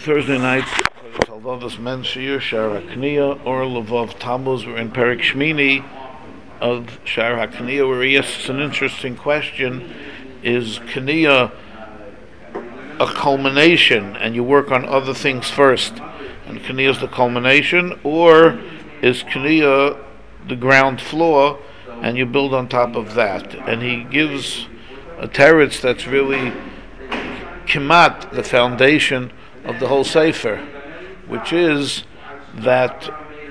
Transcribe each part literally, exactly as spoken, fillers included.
Thursday night, Halvadas Men Shir Shar HaKniya or Levov Tammuz. We're in Perek Shmini of Shar HaKniya, where he asks an interesting question: is Kniya a culmination, and you work on other things first, and Kniya is the culmination, or is Kniya the ground floor, and you build on top of that? And he gives a teretz that's really kimat, the foundation of the whole Sefer, which is that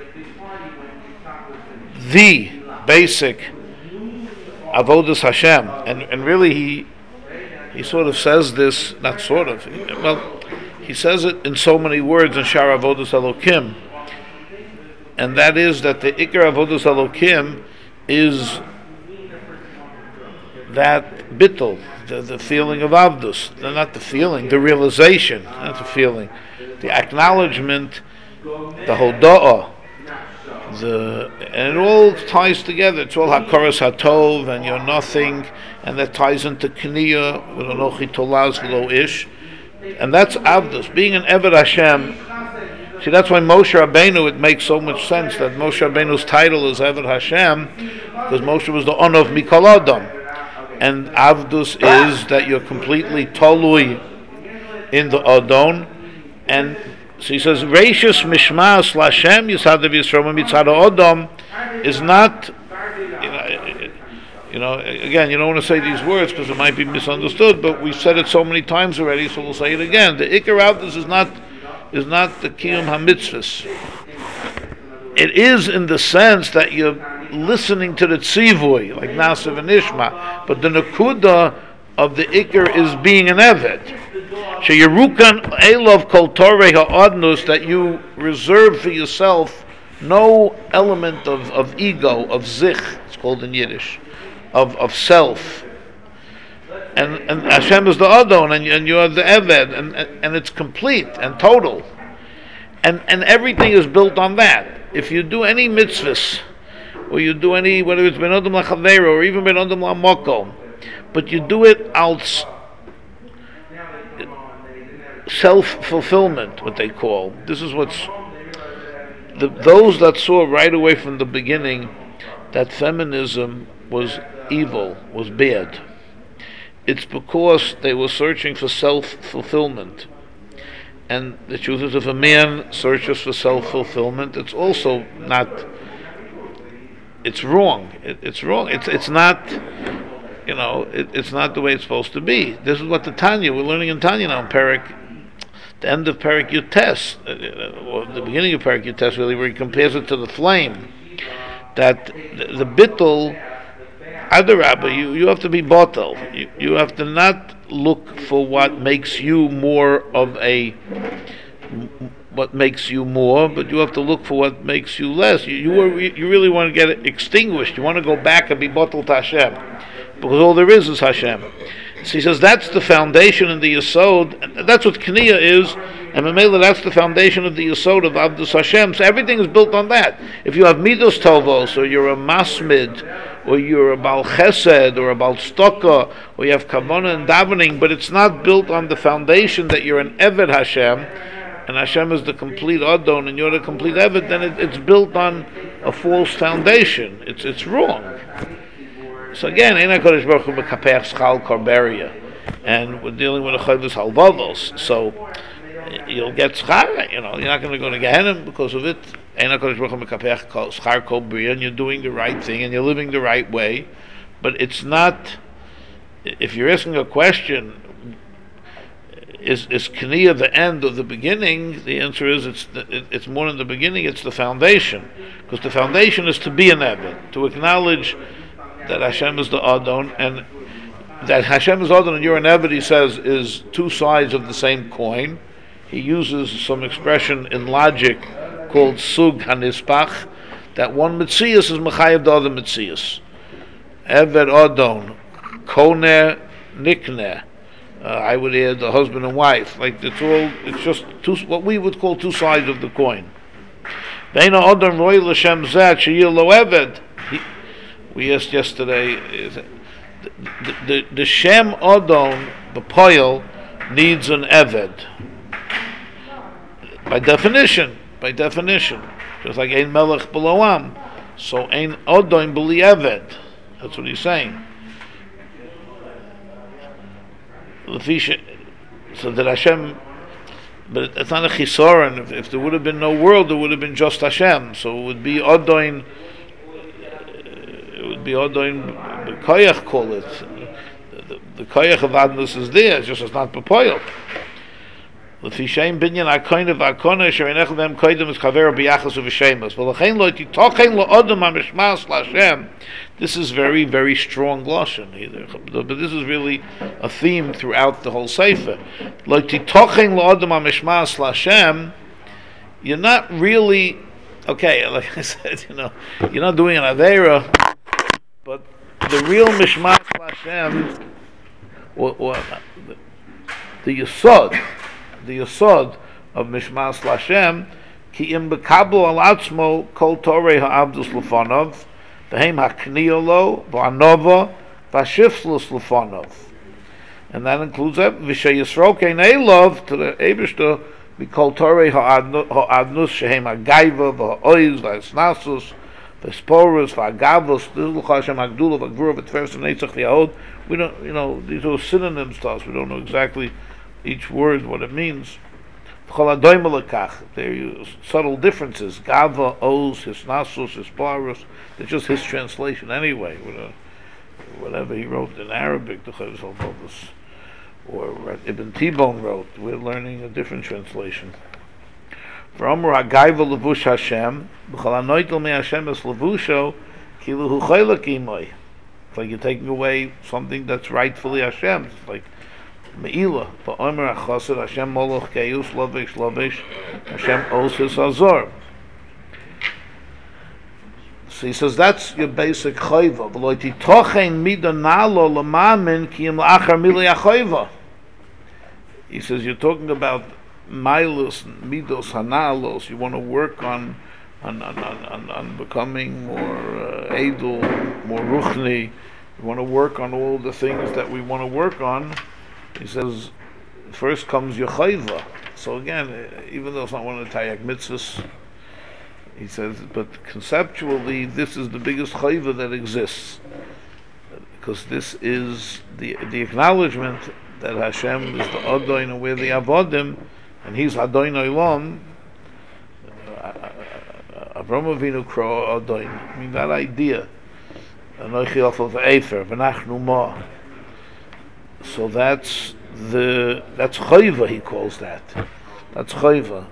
the basic avodas Hashem, and, and really he he sort of says this, not sort of, well, he says it in so many words in Shar Avodas Elokim, and that is that the Ikar Avodas Elokim is that bittul, the, the feeling of Avdus, not the feeling, the realization, not the feeling, the acknowledgement, the hoda'ah, the, and it all ties together. It's all Hakaras Hatov, and you're nothing, and that ties into Kniya with Anochi Tolaz V'lo Ish, and that's Avdus, being an Eved Hashem. See, that's why Moshe Rabbeinu, it makes so much sense that Moshe Rabbeinu's title is Eved Hashem, because Moshe was the Onov Mikol Adam. And Avdus is that you're completely tolui in the Adon. And so he says, Reishis Mishmas Lashem Yisadav Yisrael Mitzad Odom is not, you know, you know, again, you don't want to say these words because it might be misunderstood, but we've said it so many times already, so we'll say it again. The Ikar Avdus is not, is not the Kiyum HaMitzvahs. It is in the sense that you're listening to the tzivui, like Nasav and Ishma, but the Nakuda of the Ikar is being an Eved. Sheyerukan Elov Kol Torei Ha'adnus, that you reserve for yourself no element of, of ego, of zich, it's called in Yiddish, of, of self. And and Hashem is the Adon, and, and you are the Eved, and, and, and it's complete and total. And and everything is built on that. If you do any mitzvahs, or you do any, whether it's ben adam lachavero or even ben adam lamoko, but you do it out self-fulfillment, what they call. This is what's the, those that saw right away from the beginning that feminism was evil, was bad. It's because they were searching for self-fulfillment. And the truth is, if a man searches for self-fulfillment, it's also not, it's wrong. It, it's wrong. It's it's not, you know, it, it's not the way it's supposed to be. This is what the Tanya, we're learning in Tanya now, in Perek, the end of Perek Yutes, uh, or the beginning of Perek Yutes, really, where he compares it to the flame, that the, the bittul, Adarabba, you, you have to be bottle. You, you have to not look for what makes you more of a, what makes you more, but you have to look for what makes you less. You you, are, you really want to get it extinguished. You want to go back and be bottled to Hashem, because all there is is Hashem. So he says that's the foundation in the Yesod. That's what Kniya is, and Mamela, that's the foundation of the Yesod of Avdus Hashem. So everything is built on that. If you have Midos Tovos, or you're a Masmid, or you're a Baal Chesed, or a Baal Stoka, or you have Kavanah and Davening, but it's not built on the foundation that you're an Eved Hashem, and Hashem is the complete Adon, and you're the complete Eved, then it, it's built on a false foundation. It's it's wrong. So again, Ein HaKadosh Baruch Hu Mekapech Schal Korberia, and we're dealing with a Chovos Halvavos, so you'll get schar, you know, you're not going to go to Gehenna because of it. Ein HaKadosh Baruch Hu Mekapech Schar Kol Bria, and you're doing the right thing, and you're living the right way, but it's not, if you're asking a question, is is Kniya the end or the beginning, the answer is it's the, it's more than the beginning, it's the foundation, because the foundation is to be an Eved, to acknowledge that Hashem is the Adon, and that Hashem is Adon and you're an Eved, he says, is two sides of the same coin. He uses some expression in logic called Sug HaNispach, that one Metzias is Mechayev the other Metzias. Eved Adon, Koneh Nikneh. Uh, I would add the husband and wife. Like it's all, it's just two, what we would call two sides of the coin. Veina Adon Roy L'Shem Zat Sheyir Lo Eved. We asked yesterday, is it, the, the, the Shem Adon, the Poil, needs an Eved. by definition, by definition, just like ein melech below am, so ein odoin b'li eved. That's what he's saying. So that Hashem, but it's not a chisoron. If, if there would have been no world, there would have been just Hashem. So it would be odoin. It would be odoin. The koyach call it. The, the, the koyach of adnus is there. It's just it's not bepoil. L'fishein binyan akoin of akona sherinech them koydem is chaver biyachas uv'shemas. V'lachein lo titochein lo odom hamishmas l'Hashem. This is very, very strong lashon either, but this is really a theme throughout the whole sefer. Lo titochein lo odom hamishmas l'Hashem. You're not really okay. Like I said, you know, you're not doing an avera, but the real mishmas l'Hashem, or, or the, the yesod. The yesod of Mishmas Lashem, ki im bekabel al atzmo kol torei ha'avdus lefanov, v'heim ha'kniyolo, v'anova, v'ashifslus lefanov. And that includes that, v'she yisro kein elov, to the Eibishter, v'kol torei ha'adnus, shehem ha'gaiva, v'ha'oiz, v'ha'esnasus, v'sporus, v'ha'gavos, v'ha'gavos, v'ha'gavos, v'ha'gavos, v'ha'gavos, v'ha'gavos. We don't, you know, these are synonyms to us. We don't know exactly each word what it means. There are subtle differences. Gava, Oz, Hisnasus, Hisparus. It's just his translation anyway. Whatever he wrote in Arabic, the Chayvus HaLbobus, or Ibn T-Bone wrote, we're learning a different translation. For Omer HaGaiva Levush Hashem, B'chal HaNoitel Me Hashem Es Levusho, Kilu Hu Chaylak Imoi. It's like you're taking away something that's rightfully Hashem. It's like Me'ila, va'omer ha'chassid, Hashem moloch ke'yus, lovish, lovish, Hashem osis azor. So he says that's your basic chayva. V'lo titochein mida nalo l'mamin ki im la'achar milei ha'chayva. He says you're talking about milos, midos, hanalos. You want to work on on on, on, on becoming more uh, edel, more ruchni. You want to work on all the things that we want to work on. He says, first comes your chayva. So again, even though it's not one of the tayak mitzvahs, he says, but conceptually, this is the biggest chayva that exists, because this is the the acknowledgement that Hashem is the Adoin and we're the Avodim, and He's Adoin Olam. Avraham Avinu Kro Adoin. I mean that idea. Anochi off of Efer, V'nachnu Ma. So that's the that's chayva, he calls that. That's chayva.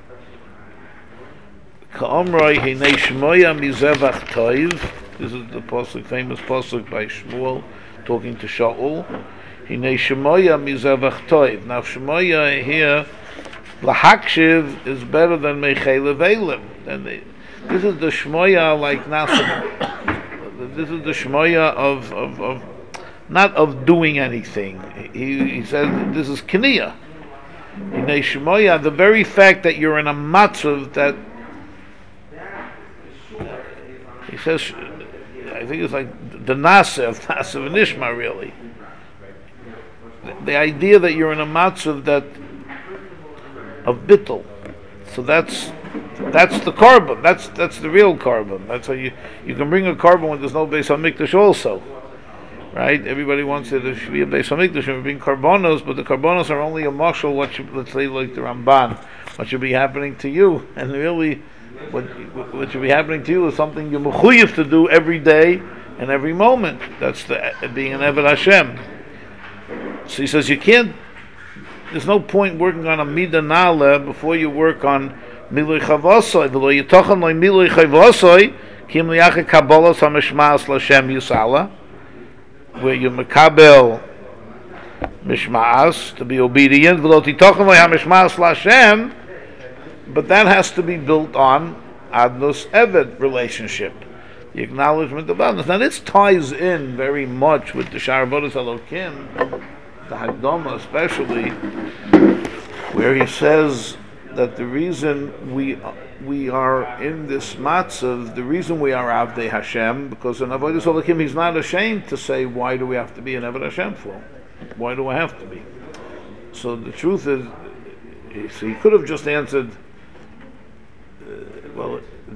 Ka'amroi hinei shmoya mizevach toiv. This is the pasuk, famous pasuk by Shmuel talking to Shaul. Hinei shmoya mizevach toiv. Now shmoya here, lahakshiv is better than mechei levelim. Then they, this is the shmoya like Nasim. This is the shmoya of of of. Not of doing anything. He, he says this is kniya. In Shmoya, the very fact that you're in a matzav that he says, I think it's like the nasa of Nasa and Ishma really. The, the idea that you're in a matzav that of bittul. So that's that's the carbon. That's that's the real carbon. That's how you you can bring a carbon when there's no Beis HaMikdash also. Right? Everybody wants it to be a Beis HaMikdash and bring karbonos, but the karbonos are only a mashal, what should, let's say like the Ramban, what should be happening to you. And really, what, what should be happening to you is something you're mechuyev to do every day and every moment. That's the being an Eved Hashem. So he says you can't, there's no point working on a Midah Nala before you work on Milui Chavosoi. V'lo yitochan lo Milui Chavosoi, kim liyachik Kabbalas HaMishmas L'Shem Yusala, where you makabel mishmaas to be obedient, but that has to be built on adnus eved relationship, the acknowledgement of adnus. Now this ties in very much with the Sharabodas Elokim, the Hagdama especially, where he says that the reason we we are in this matzav, the reason we are Avdei Hashem, because in Avodas Elokim he's not ashamed to say, why do we have to be an Avdei Hashem for? Why do I have to be? So the truth is, so he could have just answered,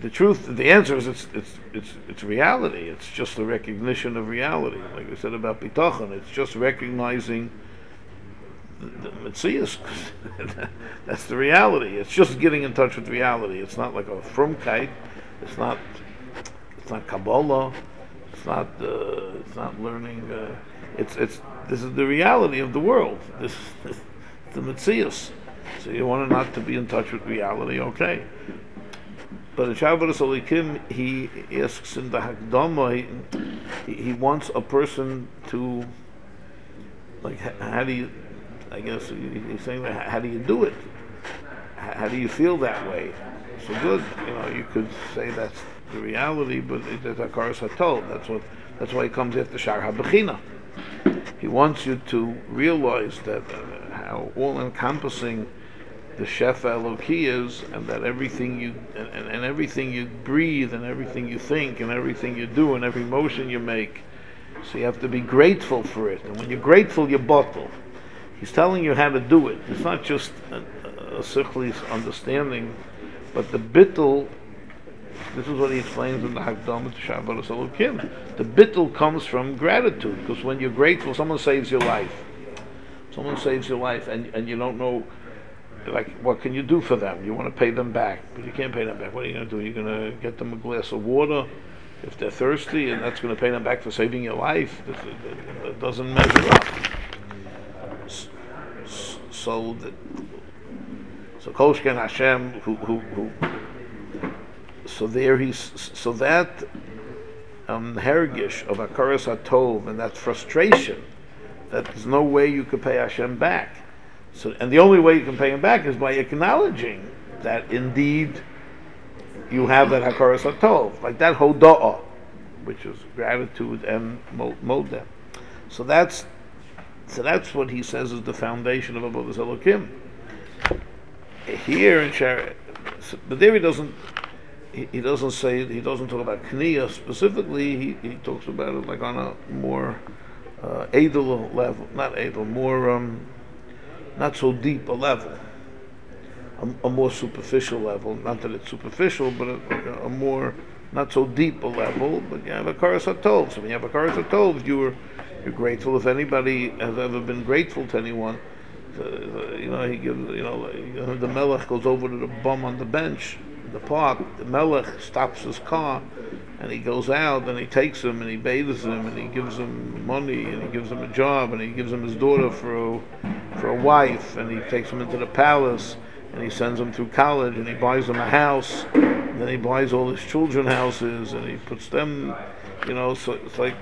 the truth, the answer is it's it's it's it's reality. It's just the recognition of reality. Like I said about bitachon, it's just recognizing the, the Metzias. That's the reality. It's just getting in touch with reality. It's not like a frumkeit. It's not. It's not Kabbalah. It's not. Uh, it's not learning. Uh, it's it's. This is the reality of the world. This is the Metzias. So you want to not to be in touch with reality, okay? But in Shabbos Alikim, he asks in the Hakdama, he, he wants a person to, like, how do you, I guess he's saying, how do you do it? How do you feel that way? So good, you know, you could say that's the reality, but it's Hakaras HaTov. That's what. That's why he comes after Shar HaBechina. He wants you to realize that uh, how all-encompassing the Shefa Eloki is, and that everything you and, and, and everything you breathe, and everything you think, and everything you do, and every motion you make. So you have to be grateful for it. And when you're grateful, you bottle. He's telling you how to do it. It's not just a, a, a sichlis understanding, but the bittul. This is what he explains in the Hakdama to Shabbos Elokim. The bittul comes from gratitude, because when you're grateful, someone saves your life. Someone saves your life, and and you don't know, like, what can you do for them? You want to pay them back, but you can't pay them back. What are you going to do? You're going to get them a glass of water if they're thirsty, and that's going to pay them back for saving your life. It, it doesn't measure up. So, the, so Kolshken Hashem, who, who, who, so there he's, so that um, hergish of Hakaras HaTov, and that frustration, that there's no way you could pay Hashem back. So, and the only way you can pay him back is by acknowledging that indeed you have that Hakaras HaTov, like that Hoda'ah, which is gratitude and modeh. So that's so that's what he says is the foundation of Avodas Elokim. Here in Shar, but there he doesn't he, he doesn't say he doesn't talk about Kniyah specifically. He he talks about it like on a more uh, edel level, not edel, more. Um, not so deep a level, a, a more superficial level. Not that it's superficial, but a, a more not so deep a level. But you have a Hakaras HaTov. So when you have a Hakaras HaTov, you're you're grateful. If anybody has ever been grateful to anyone, uh, you know, he gives, you know, you know, the Melech goes over to the bum on the bench in the park. The Melech stops his car, and he goes out and he takes him and he bathes him and he gives him money and he gives him a job and he gives him his daughter for a, for a wife, and he takes him into the palace and he sends him through college and he buys him a house, and then he buys all his children houses and he puts them, you know, so it's like,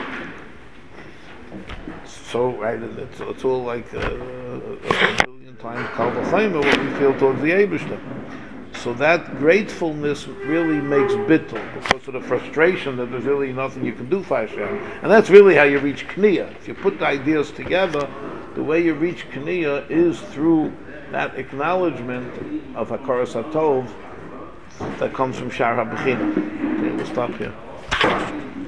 so right, and it's, it's all like uh, a million times Kal V'Chomer what we feel towards the Eibishter. So that gratefulness really makes bittul, because of the frustration that there's really nothing you can do for Hashem. And that's really how you reach Kniyah. If you put the ideas together, the way you reach Kniyah is through that acknowledgement of Hakaras HaTov that comes from Shar HaBechina. Okay, we'll stop here.